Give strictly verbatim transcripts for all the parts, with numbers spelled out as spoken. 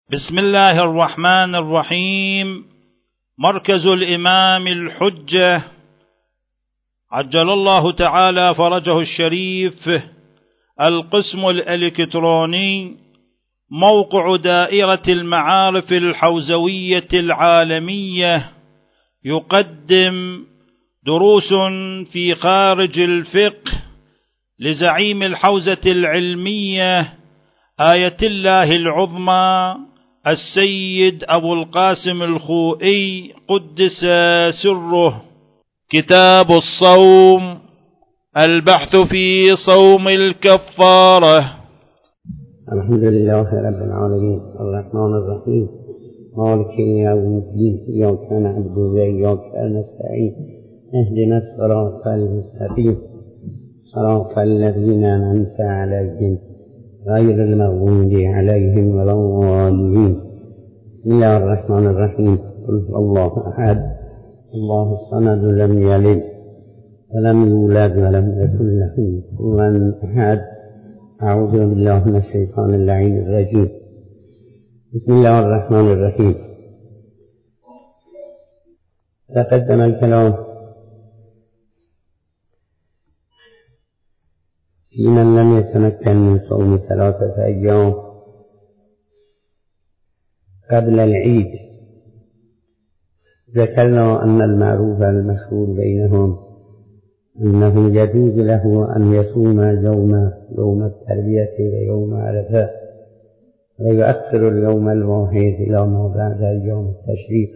بسم الله الرحمن الرحيم. مركز الإمام الحجة عجل الله تعالى فرجه الشريف، القسم الإلكتروني، موقع دائرة المعارف الحوزوية العالمية، يقدم دروس في خارج الفقه لزعيم الحوزة العلمية آية الله العظمى السيد أبو القاسم الخوئي قدس سره. كتاب الصوم، البحث في صوم الكفارة. الحمد لله رب العالمين الرحمن الرحيم مالك يوم الدين، إياك نعبد وإياك نستعين، اهدنا الصراط المستقيم صراط الذين أنعمت عليهم غير المغضوب عليهم ولا الضالين. بسم الله الرحمن الرحيم. قل هو الله أحد الله الصمد لم يلد ولم يولد ولم يكن له كفوا أحد. أعوذ بالله من الشيطان اللعين الرجيم. بسم الله الرحمن الرحيم. تقدم الكلام في من لم يتمكن من صوم ثلاثة أيام قبل العيد. ذكرنا أن المعروف المشهور بينهم أنه يجوز له أن يصوم يوم يوم التربية ويوم عرفة، ويؤخر اليوم الواحد إلى ما بعد أيام التشريق.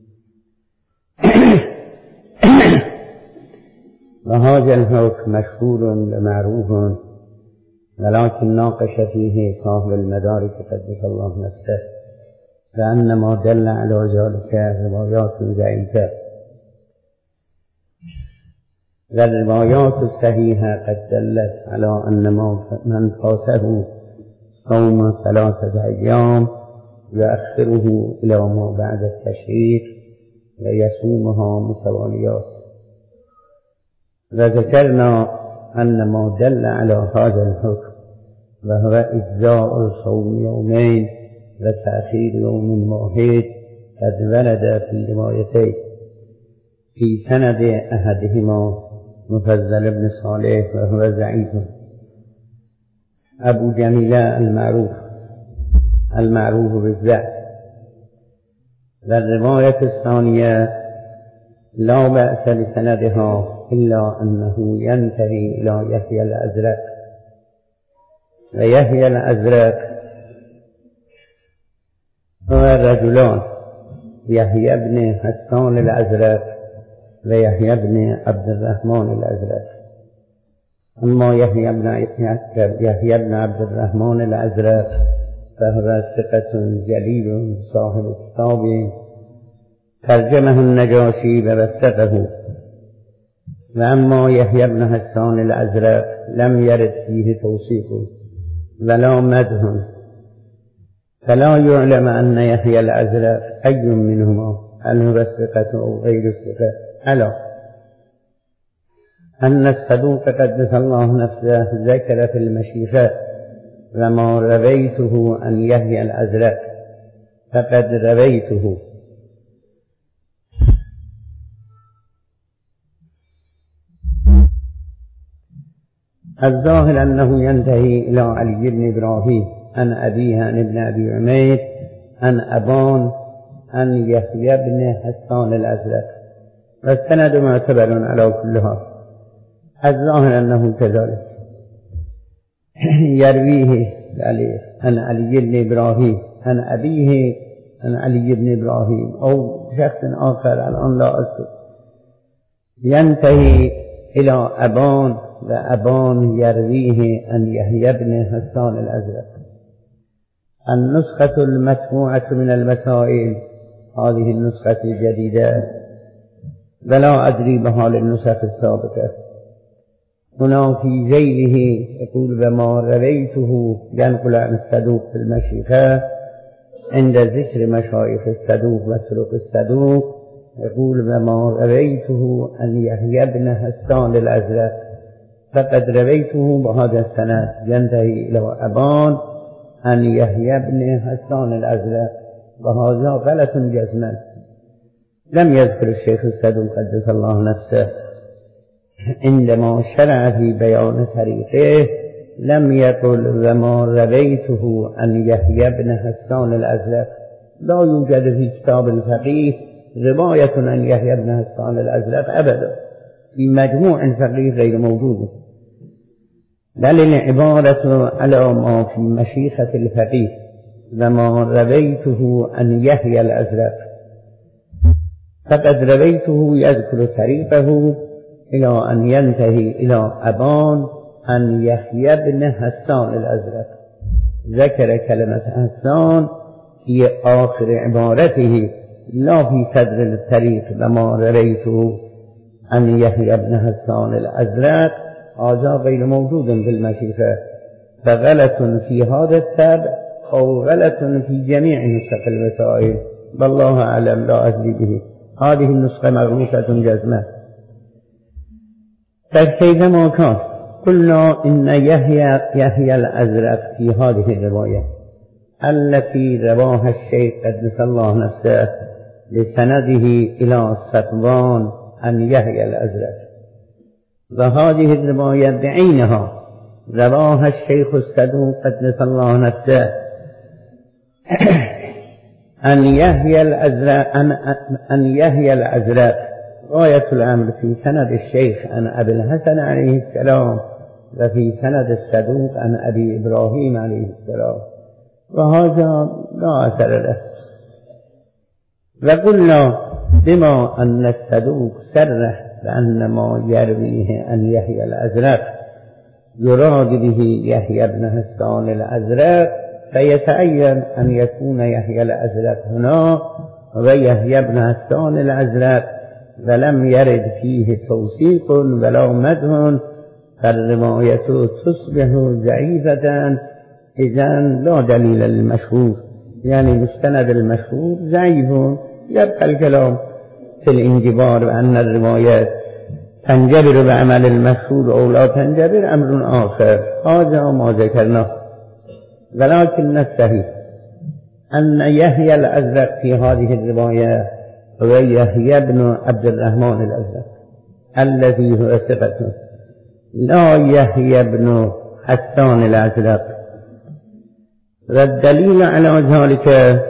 وهذا الحكم مشهور ومعروف، ولكن ناقش فيه صاحب المدارك قدس الله نفسه، لأن ما دل على ذلك روايات ضعيفة، والروايات الصحيحة قد دلت على أن من فاته صوم ثلاثة أيام يؤخره إلى ما بعد التشريق ويصومها متواليات. وذكرنا أن ما دل على هذا الحكم وهو إجزاء صوم يومين وتأخير يوم واحد قد ورد في روايتين، في سند أحدهما مفضل بن صالح وهو ضعيف، أبو جميلة المعروف المعروف بالضعف. والرواية الثانية لا بأس لسندها إلا أنه ينتهي إلى يحيى الأزرق. ويحيى الأزرق هو الرجلان يحيى بن حسان الأزرق ويحيى بن عبد الرحمن الأزرق. أما يحيى بن يحيى بن عبد الرحمن الأزرق فهو ثقة جليل صاحب كتاب ترجمه النجاشي ووثقه. وأما يحيى بن حسان الأزرق لم يرد فيه توصيف ولا مدح، فلا يعلم أن يحيى الأزرق أي منهما، هل هو الثقة أو غير الثقة. ألا أن الصدوق قدس الله نفسه ذكر في المشيخة وما رويته عن يحيى الأزرق فقد رويته. الظاهر أنه ينتهي إلى علي بن إبراهيم عن أبيه عن ابن أبي عمير عن أبان عن يحيى بن حسان الأزرق، والسند معتبر على كلها. الظاهر أنه كذلك يرويه عن علي بن إبراهيم عن أبيه عن علي بن إبراهيم أو شخص آخر الآن لا أذكر، ينتهي إلى أبان وأبان يرويه عن يحيى بن حسان الأزرق. النسخة المطبوعة من المسائل هذه النسخة الجديدة، ولا أدري بحال النسخ السابقة. هنا في ذيله يقول وما رويته، ينقل عن الصدوق في المشيخة عند ذكر مشايخ الصدوق وطرق الصدوق، يقول وما رويته عن يحيى بن حسان الأزرق فقد رويته بهذا السند ينتهي إلى أبان عن يحيى بن حسان الأزرق، وهذا غلط جزما. لم يذكر الشيخ الصدوق قدس الله نفسه عندما شرع في بيان طريقه لم يقل وما رويته عن يحيى بن حسان الأزرق. لا يوجد في كتاب الفقيه رواية عن يحيى بن حسان الأزرق أبدا، في مجموع الفقيه غير موجود، بل العبارة على ما في مشيخة الفقيه وما رويته عن يحيى الأزرق. فقد رويته يذكر طريقه إلى أن ينتهي إلى أبان عن يحيى بن حسان الأزرق. ذكر كلمة حسان في آخر عبارته لا في صدر الطريق وما رويته عن يحيى بن حسان الأزرق، هذا غير موجود في المشيخة، فغلط في هذا التابع أو غلط في جميع نسخ الوسائل، والله أعلم لا أدري به. هذه النسخة مغلوطة جزمة. فكيفما كان قلنا إن يحيى يحيى الأزرق في هذه الرواية التي رواها الشيخ قدس الله نفسه لسنده إلى صفوان عن يحيى الأزرق، وهذه الرواية بعينها رواها الشيخ الصدوق قدس الله نفسه أن يحيى الأزرق أن يحيى الأزرق غاية الأمر في سند الشيخ عن أبي الحسن عليه السلام، وفي سند الصدوق عن أبي إبراهيم عليه السلام، وهذا لا أثر له. وقلنا بما أن الصدوق صرح بأن ما يرويه عن يحيى الأزرق يراد به يحيى بن حسان الأزرق، فيتعين أن يكون يحيى الأزرق هنا ويحيى بن حسان الأزرق، ولم يرد فيه توثيق ولا مدح، فالرواية تصبح ضعيفة، إذن لا دليل للمشهور، يعني مستند المشهور ضعيف. يبقى الكلام في الانجبار وأن الروايات تنجبر بعمل المشهور أو لا تنجبر أمر آخر، هذا ما ذكرناه. ولكن الصحيح أن يحيى الأزرق في هذه الرواية هو يحيى بن عبد الرحمن الأزرق الذي هو ثقة، لا يحيى بن حسان الأزرق. والدليل على ذلك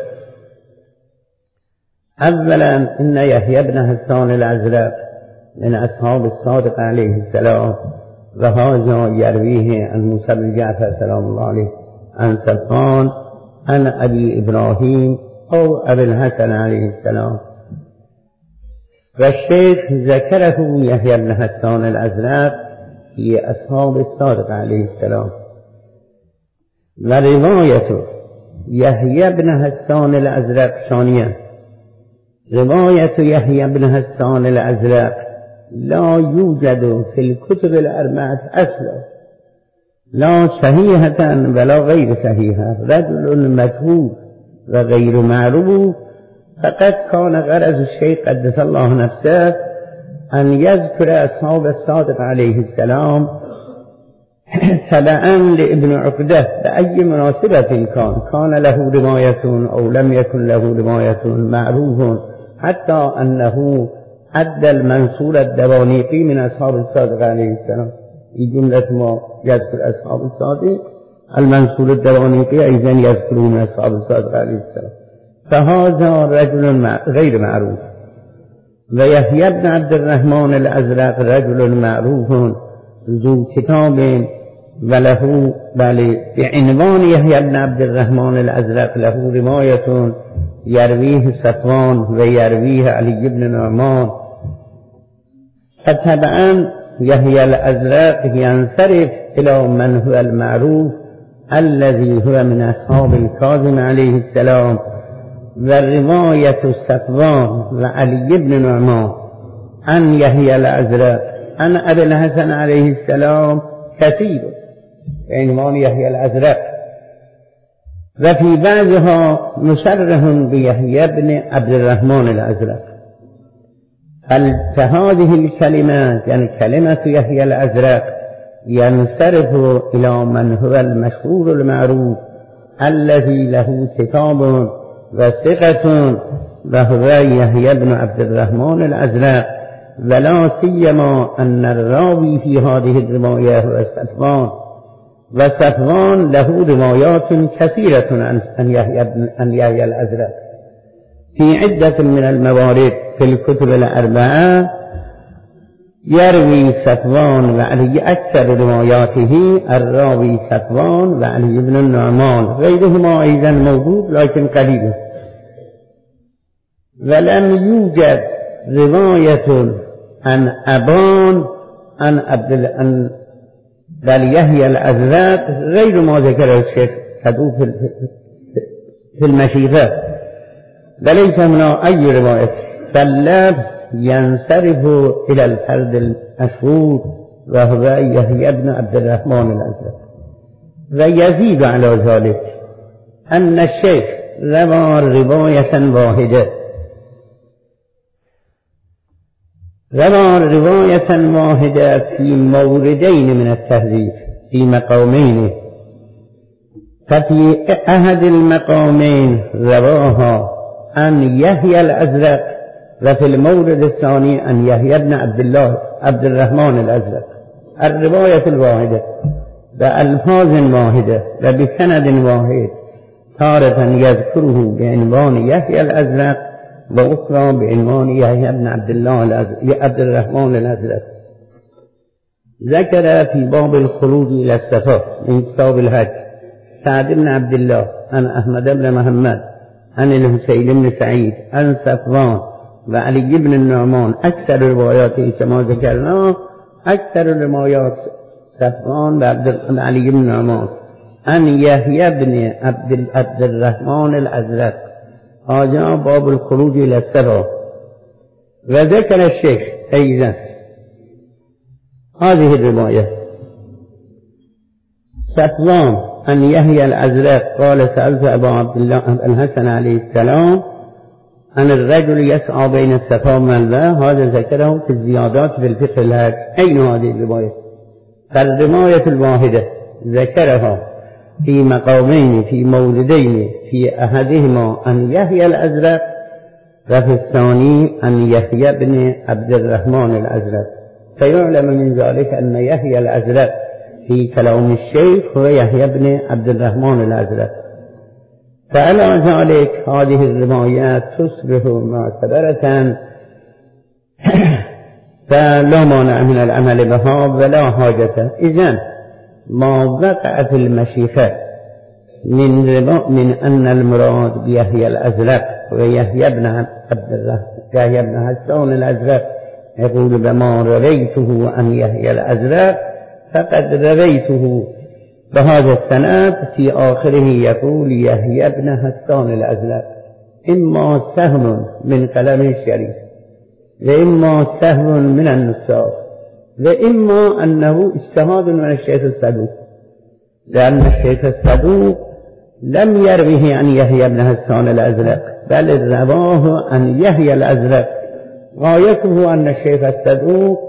أولا إن يحيى بن حسان الأزرق من أصحاب الصادق عليه السلام، وهذا يرويه عن موسى بن جعفر سلام الله عليه عن صفوان عن أبي إبراهيم أو أبي الحسن عليه السلام. والشيخ ذكره يحيى بن حسان الأزرق في أصحاب الصادق عليه السلام. ورواية يحيى بن حسان الأزرق ثانيا، رواية يحيى بن حسان الأزرق لا يوجد في الكتب الأربعة أصلا، لا صحيحة ولا غير صحيحة، رجل مجهول وغير معروف. فقد كان غرض الشيخ قدس الله نفسه أن يذكر أصحاب الصادق عليه السلام تبعا لابن عقدة بأي مناسبة كان، كان له رواية أو لم يكن له رواية، معروف حتى أنه أدى المنصور الدوانيقي من أصحاب الصادق عليه السلام. في جملة ما يذكر أصحاب الصادق المنصور الدوانيقي أيضا يذكرون أصحاب الصادق عليه السلام، فهذا رجل غير معروف. ويحيى بن عبد الرحمن الأزرق رجل معروف ذو كتاب وله، بل بعنوان يحيى بن عبد الرحمن الأزرق له رواية يرويه صفوان ويرويه علي بن نعمان. فتبعا يحيى الأزرق ينصرف إلى من هو المعروف الذي هو من أصحاب الكاظم عليه السلام. والرواية صفوان وعلي بن نعمان عن يحيى الأزرق عن أبي الحسن عليه السلام كثير بعنوان يحيى الأزرق، وفي بعضها مصرح بيحيى بن عبد الرحمن الأزرق. فهذه الكلمات يعني كلمة يحيى الأزرق ينصرف إلى من هو المشهور المعروف الذي له كتاب وثقة وهو يحيى بن عبد الرحمن الأزرق، ولا سيما أن الراوي في هذه الرواية هو صفوان، وصفوان له روايات كثيرة عن يحيى بن عن يحيى الأزرق في عدة من الموارد في الكتب الأربعة. يروي صفوان وعلي أكثر رواياته الراوي صفوان وعلي بن النعمان، غيرهما أيضا موجود لكن قليل. ولم يوجد رواية عن أبان عن عبد عن بل يحيى الأزرق غير ما ذكر الشيخ صدوق في المشيخة، وليس هنا أي رواية، فاللفظ ينصرف إلى الفرد المشهور وهو يحيى بن عبد الرحمن الأزرق. ويزيد على ذلك أن الشيخ روى رواية واحدة روى رواية واحدة في موردين من التهذيب في مقامين، ففي أحد المقامين رواها عن يحيى الأزرق، وفي المورد الثاني عن يحيى بن عبد الله عبد الرحمن الأزرق. الرواية الواحدة بألفاظ واحدة وبسند واحد، تارة يذكره بعنوان يحيى الأزرق وأخرى بعنوان يحيى بن عبد الله عبد الرحمن الأزرق. ذكر في باب الخروج إلى السفر من كتاب الحج سعد بن عبد الله عن أحمد بن محمد عن الحسين بن سعيد عن صفوان وعلي بن النعمان. أكثر رواياته كما ذكرنا أكثر روايات صفوان وعلي بن النعمان عن يحيى بن عبد الرحمن الأزرق. هذا باب الخروج إلى السفر. وذكر الشيخ أيضا هذه الرواية صفوان عن يحيى الأزرق قال سألت أبا عبد الله الحسن عليه السلام عن الرجل يسعى بين الصفا والمروة. هذا ذكره في الزيادات في الفقه الحج. أين هذه الرواية؟ فالرواية الواحدة ذكرها في مقامين في موردين، في أحدهما عن يحيى الأزرق وفي الثاني عن يحيى بن عبد الرحمن الأزرق. فيعلم من ذلك أن يحيى الأزرق في كلام الشيخ هو يحيى بن عبد الرحمن الأزرق. فعلى ذلك هذه الروايات تصبح معتبرة فلا مانع من العمل بها ولا حاجة. إذن ما وقع في المشيخة من من أن المراد بيحيى الأزرق ويحيى بن عبد الله يحيى بن حسان الأزرق يقول بما رويته عن يحيى الأزرق فقد رويته بهذا السند في آخره يقول يحيى بن حسان الأزرق، إما سهم من قلم الشريف وإما سهم من النساخ وإما أنه اجتهاد من الشيخ الصدوق، لأن الشيخ الصدوق لم يروه عن يحيى بن حسان الأزرق بل رواه عن يحيى الأزرق. غايته أن الشيخ الصدوق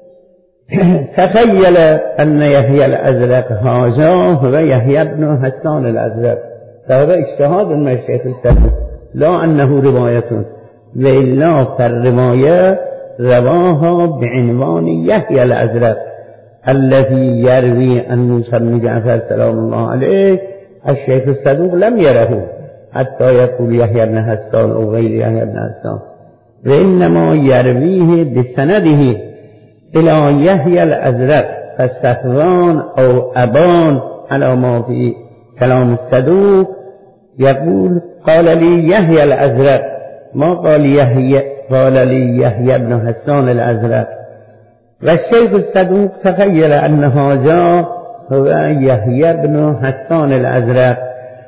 تخيل أن يحيى الأزرق هذا هو يحيى بن حسان الأزرق، فهو اجتهاد من الشيخ الصدوق لا أنه رواية، وإلا فالرواية رواها بعنوان يحيى الأزرق الذي يروي عن موسى بن جعفر سلام الله عليه. الشيخ الصدوق لم يره حتى يقول يحيى بن حسان أو غير يحيى بن حسان، وإنما يرويه بسنده إلى يحيى الأزرق. فالصفوان أو أبان على ما في كلام الصدوق يقول قال لي يحيى الأزرق، ما قال يحيى قال لي يحيى بن حسان الأزرق. والشيخ الصدوق تخيل أن هذا هو يحيى بن حسان الأزرق،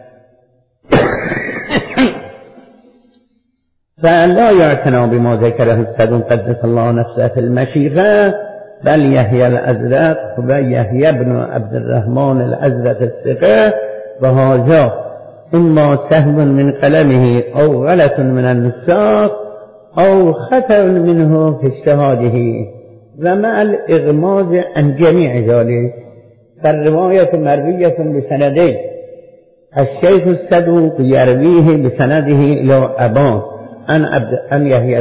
فلا يعتنى بما ذكره الصدوق قدس الله نفسه في المشيخة، بل يحيى الأزرق هو يحيى بن عبد الرحمن الأزرق الثقة، وهذا إما سهم من قلمه أو غلط من النساخ أو خطأ منه في اجتهاده، ومع الإغماض عن جميع ذلك فالرواية مروية بسندين. الشيخ الصدوق يرويه بسنده إلى أبان أن عبد أن يحيى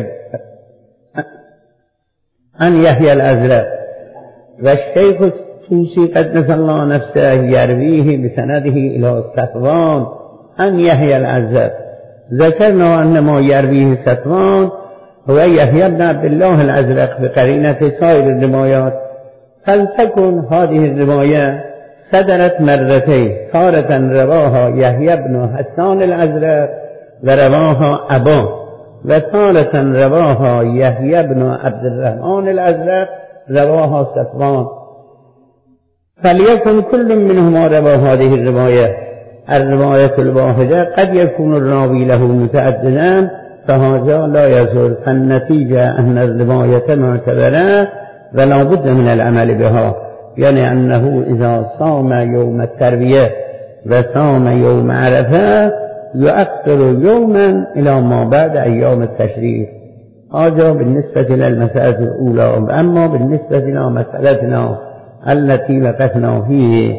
أن يحيى الأزرق، والشيخ الطوسي قدس الله نفسه يرويه بسنده إلى صفوان أن يحيى الأزرق. ذكرنا أن ما يرويه صفوان هو يحيى بن عبد الله الأزرق بقرينة سائر الروايات، فلتكن هذه الرواية صدرت مرتين، تارة رواها يحيى بن حسان الأزرق ورواها أبان، وتارة رواها يحيى بن عبد الرحمن الأزرق رواها صفوان، فليكن كل منهما روا هذه الرواية. الرواية الواحدة قد يكون الراوي له متعددا، فهذا لا يزول، فالنتيجة أن الرواية معتبرة ولا بد من العمل بها، يعني أنه إذا صام يوم التروية وصام يوم عرفة يؤخر يوما إلى ما بعد أيام التشريق. هذا بالنسبة إلى المسألة الأولى. أما بالنسبة إلى مسألتنا التي وقفنا فيه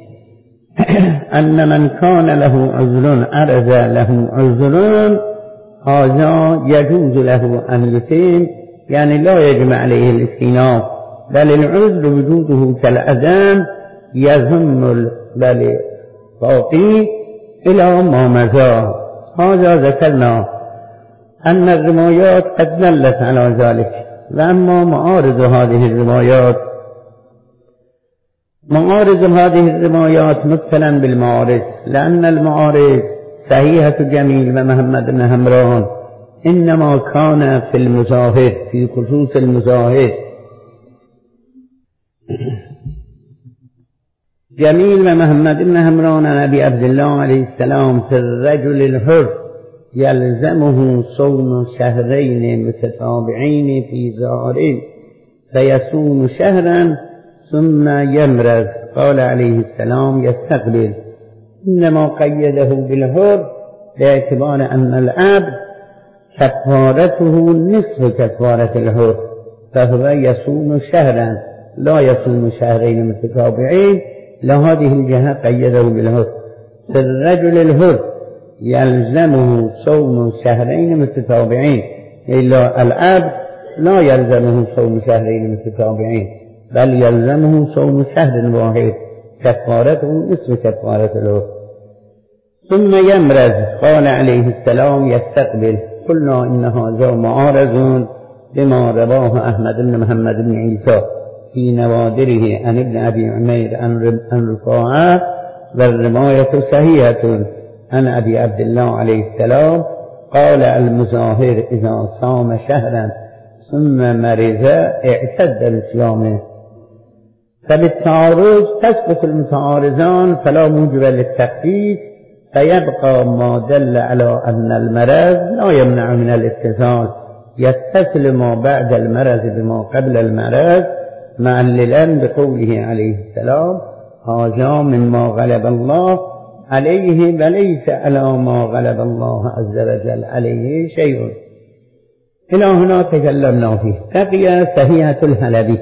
أن من كان له عذر عرض له عذر هذا يجوز له أن يتم، يعني لا يجب عليه الاستئناف، بل العذر وجوده كالأذان يذم بل باقي إلى ما مضى. هذا ذكرنا أن الروايات قد دلت على ذلك. وأما معارض هذه الروايات، معارض هذه الروايات مبتلا بالمعارض، لأن المعارض صحيحة جميل ومحمد بن همران إنما كان في المزاهد، في خصوص المزاهد. جميل ومحمد بن همران عن أبي عبد الله عليه السلام في الرجل الحر يلزمه صوم شهرين متتابعين في زهرين فيصوم شهرا ثم يمرض، قال عليه السلام يستقبل. إنما قيده بالحر باعتبار أن العبد كفارته نصف كفارة الحر، فهو يصوم شهرا لا يصوم شهرين متتابعين، لهذه الجهة قيده بالحر. في الرجل الحر يلزمه صوم شهرين متتابعين، إلا العبد لا يلزمه صوم شهرين متتابعين بل يلزمه صوم شهر واحد كفارته نصف كفارة الحر. ثم يمرض، قال عليه السلام يستقبل. قلنا إن هذا معارض بما رواه أحمد بن محمد بن عيسى في نوادره عن ابن أبي عمير عن رفاعة، والرواية صحيحة عن أبي عبد الله عليه السلام قال المزاهر إذا صام شهرا ثم مرض اعتد بصيامه. فبالتعارض تسقط المتعارضان فلا موجب للتخفيف، فيبقى ما دل على أن المرض لا يمنع من الاتصال، يتصل ما بعد المرض بما قبل المرض معللا بقوله عليه السلام هذا مما غلب الله عليه وليس على ما غلب الله عز وجل عليه شيء. إلى هنا تكلمنا فيه. بقي صحيحة الحلبي.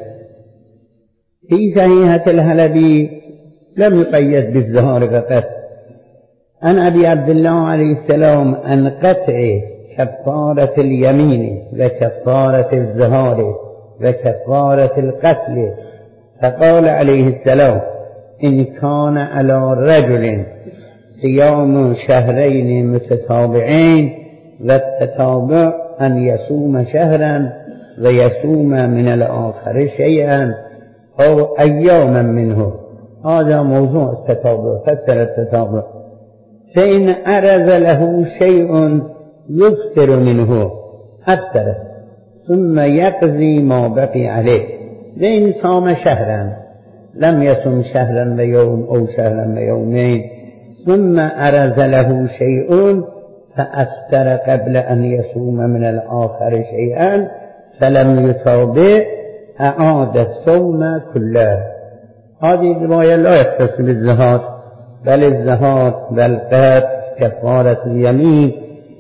في صحيحة الحلبي لم يقيد بالزهار فقط، عن أبي عبد الله عليه السلام عن قطع كفارة اليمين وكفارة الزهار وكفارة القتل، فقال عليه السلام إن كان على رجل صيام شهرين متتابعين والتتابع أن يصوم شهرا ويصوم من الآخر شيئا أو أياما منه، هذا موضوع التتابع، فسر التتابع. فإن أرز له شيء يفطر منه أفطر ثم يقضي ما بقي عليه. وإن صام شهرا لم يصم شهرا ويوم أو شهرا ويومين ثم أرز له شيء فأفطر قبل أن يصوم من الآخر شيئا فلم يتابع أعاد الصوم كله. هذه الرواية لا يختص بالزهار، بل الزهار والقتل كفارة اليمين.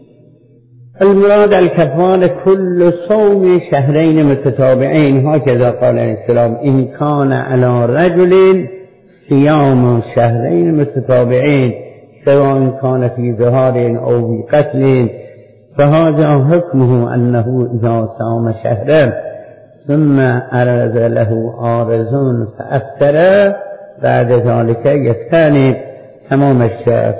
المراد الكفارة كل صوم شهرين متتابعين، هكذا قال عليه السلام إن كان على رجل صيام شهرين متتابعين، سواء كان في ظهار أو في قتل، فهذا حكمه أنه إذا صام شهرا ثم عرض له عارض فأفتر بعد ذلك يستأنف تمام الشهر.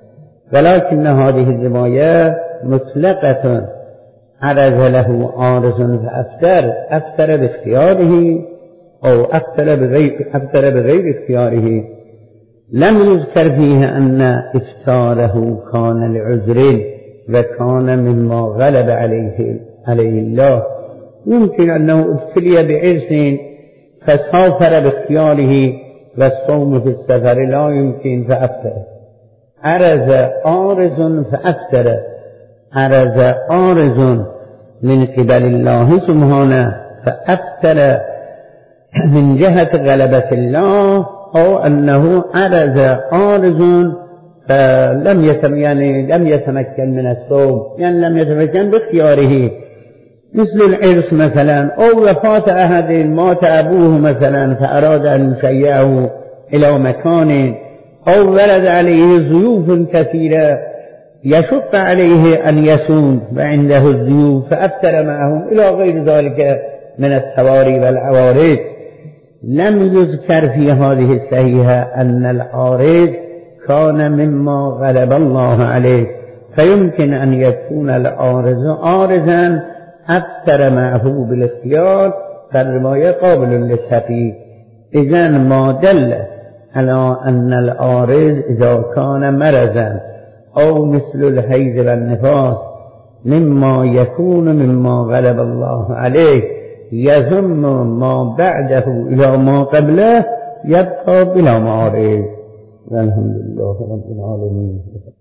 ولكن هذه الرواية مطلقة، عرض له عارض فأفتر، أفتر باختياره أو أفتر بغير, أفتر بغير اختياره، لم يذكر فيها أن إفطاره كان لعذر وكان مما غلب عليه, عليه الله. يمكن أنه ابتلي بعرس فسافر باختياره والصوم في السفر لا يمكن فأفتر، عرض عارض فأفتر، عرض عارض من قبل الله سبحانه فأفتر من جهة غلبة الله، أو أنه عرض عارض فلم يتم يعني لم يتمكن من الصوم، يعني لم يتمكن باختياره، مثل العرس مثلا، أو وفاة أحد، مات أبوه مثلا فأراد أن يشيعه إلى مكان، أو ولد عليه ضيوف كثيرة يشق عليه أن يصوم وعنده الضيوف فأفتر معهم إلى غير ذلك من التواري والعوارض. لم يذكر في هذه الصحيحة أن العارض كان مما غلب الله عليه، فيمكن أن يكون العارض عارضا أفتر معه بالاختيار، فالرواية قابل للتفييد. إذن ما دل على أن العارض إذا كان مرضا أو مثل الحيض والنفاس مما يكون مما غلب الله عليه يضم ما بعده إلى ما قبله يبقى بلا معارض. والحمد لله رب العالمين.